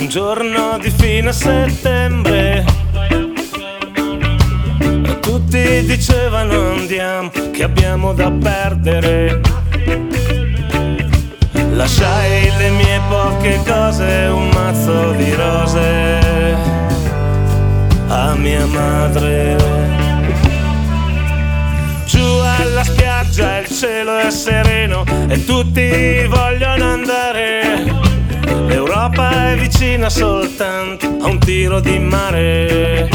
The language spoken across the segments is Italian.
Un giorno di fine settembre tutti dicevano andiamo, che abbiamo da perdere. Lasciai le mie poche cose, un mazzo di rose a mia madre. Giù alla spiaggia il cielo è sereno e tutti vogliono andare. L'Europa è vicina soltanto a un tiro di mare.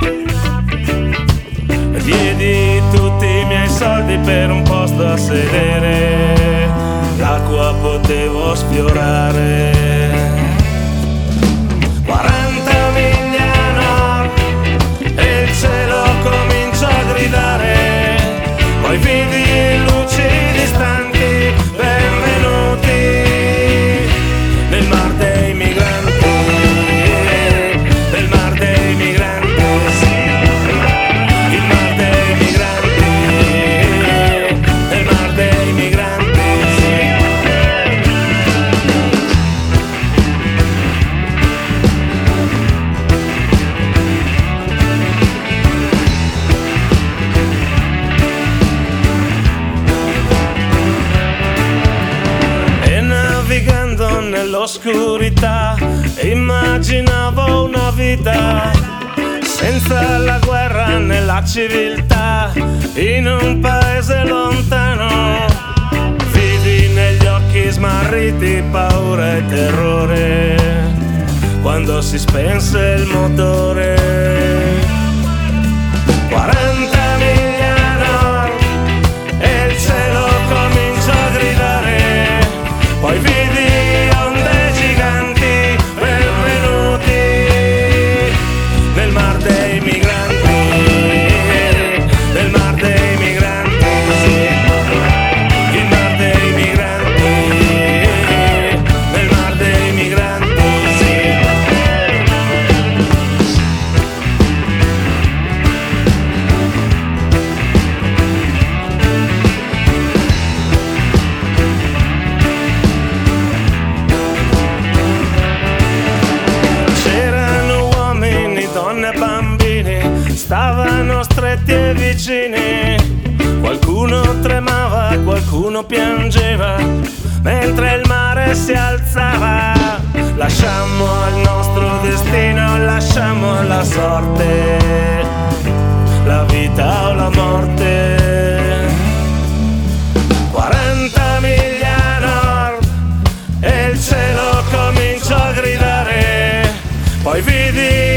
Diedi tutti i miei soldi per un posto a sedere, l'acqua potevo sfiorare. 40 miglia a nord e il cielo comincia a gridare, poi vidi luci distanti, benvenuti nel mar dei migranti, nel mar dei migranti. Nell'oscurità immaginavo una vita senza la guerra né la civiltà, in un paese lontano. Vidi negli occhi smarriti paura e terrore quando si spense il motore. 40 miglia a nord e il cielo comincia a gridare, poi vidi onde giganti, benvenuti nel mar dei migranti, nel mar dei migranti, il mar dei migranti, nel mar dei migranti. Stavano stretti e vicini, qualcuno tremava, qualcuno piangeva, mentre il mare si alzava. Lasciammo al nostro destino, lasciammo alla sorte, la vita o la morte. 40 miglia a nord e il cielo cominciò a gridare, poi vidi